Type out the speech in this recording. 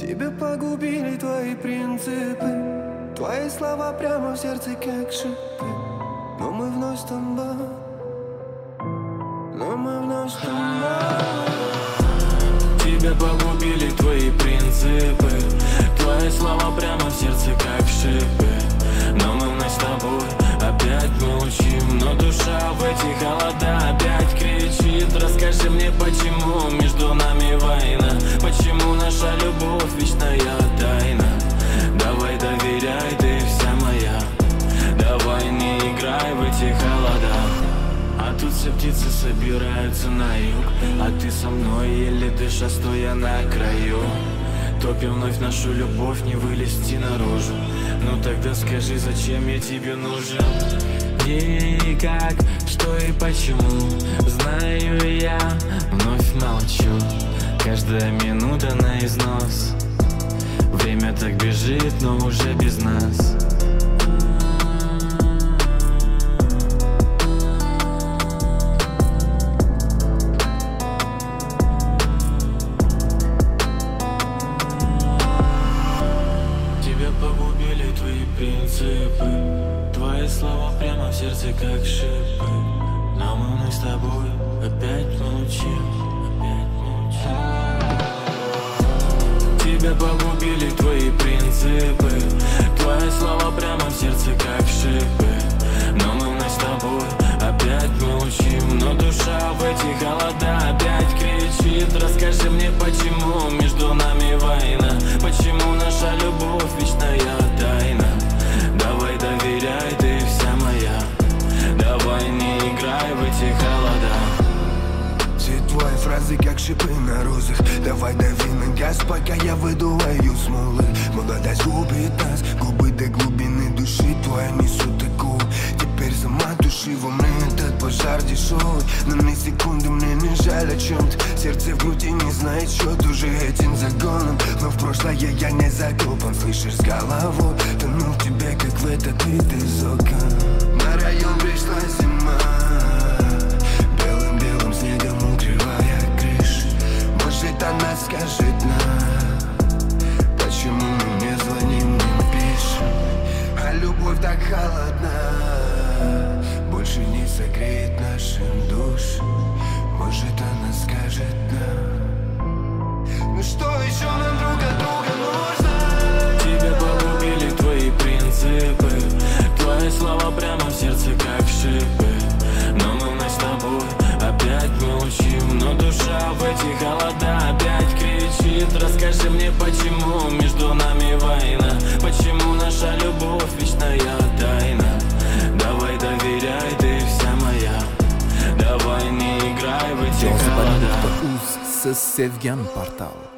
Тебя погубили твои принципы, твои слова прямо в сердце как шипы. Но мы вновь с тобой, но мы вновь с тобой. Тебя погубили твои принципы, твои слова прямо в сердце как шипы. Но мы вновь с тобой опять молчим, но душа в эти холода опять кричит. Расскажи мне, почему между нами война, почему наша любовь вечная тайна. Давай доверяй, ты вся моя, давай не играй в эти холода. А тут все птицы собираются на юг, а ты со мной, еле дыша, стоя на краю. Топим вновь нашу любовь, не вылезти наружу. Ну тогда скажи, зачем я тебе нужен? И как, что и почему, знаю я, вновь молчу. Каждая минута на износ, время так бежит, но уже без нас. Тебя погубили твои принципы, твои слова прямо в сердце как шипы. Но мы вновь с тобой опять молчим, опять молчим. Тебя погубили твои принципы, твои слова прямо в сердце как шипы. Но мы вновь с тобой опять молчим, но душа в эти холода опять кричит. Расскажи мне, почему между нами война, почему наша любовь вечная тайна. Давай доверяй, ты вся моя, давай не играй в эти холода. Все твои фразы как шипы на розах. Давай дави на газ, пока я выдуваю смолы. Молодость губит нас, губы до глубины души твоя несут такую. Теперь сама души во мне этот пожар дешевый. Но на секунду мне не жаль о чем-то. Сердце в груди не знает счет уже этим загоном. Но в прошлое я не закопан, слышишь, с головой тону в тебе, как в этот вид из окон. На район пришла зима, белым-белым снегом укрывая крыши. Может, она скажет нам, почему мы не звоним, не пишем. А любовь так холодна, больше не согреет нашим души. Может, она скажет нам, ну что еще нам друг от друга нужно? Тебя погубили твои принципы, твои слова прямо в сердце как шипы. Но мы вновь с тобой опять молчим, но душа в эти холода опять кричит. Расскажи мне, почему между нами война, почему наша любовь вечная тайна. Давай доверяй, ты вся моя, давай не играй в эти холода. Uz Sevgan portal